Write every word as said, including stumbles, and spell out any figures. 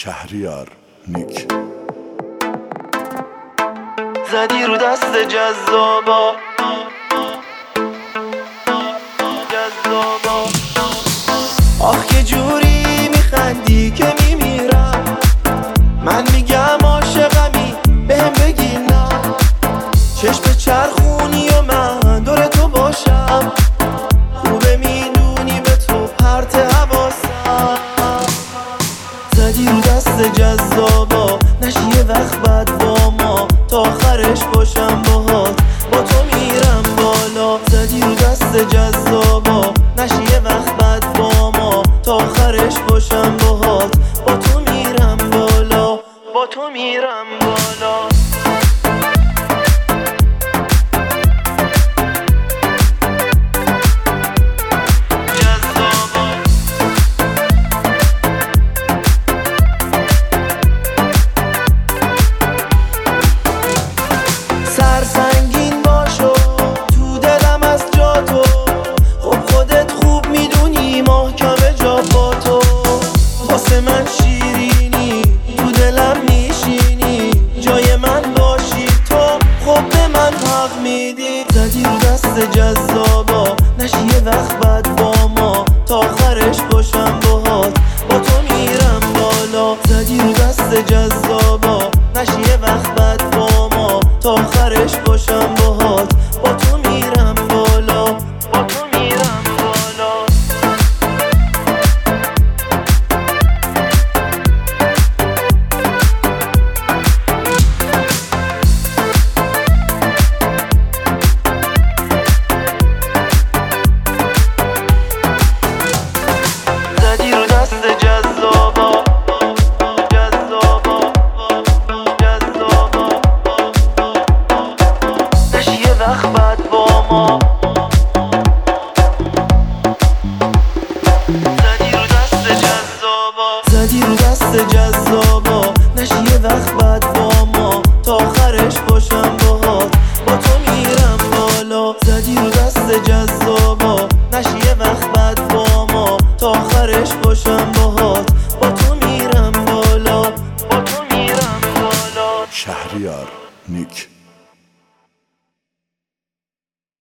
شهریار نیک. زدی رو دست جذابا جذابا آخ که جوری میخندی که میمیرم. من میگم عاشقمی بهم بگی نه. چشم چرخونی و من دور تو باشم. خوبه میدونی به تو پرت حواسم. زدی رو دست جذابا نشی یه وقت بعد با ما تا آخرش باشم باهات با تو میرم بالا. زدی رو دست جذابا نشی یه وقت بعد با ما تا آخرش باشم باهات با تو میرم بالا با تو میرم بالا. سرسنگین باشو تو دلم از جا تو. خب خودت خوب میدونی محکمه جا با تو. واسه من شیرینی تو دلم میشینی. جای من باشی تو خب به من حق میدی. زدی رو دست جذابا نشی یه وقت بعد با ما تا آخرش باشم باهات با تو میرم بالا. زدی رو دست جذابا نشی یه وقت بعد با ما تا آخرش باشم باهات با تو میرم بالا با تو میرم بالا. زدی رو دست جذابا جذابا جذابا نشی یه وقت بعد با ما. زدی رو دست جذابا زدی رو دست جذابا نشی یه وقت بعد با ما تا آخر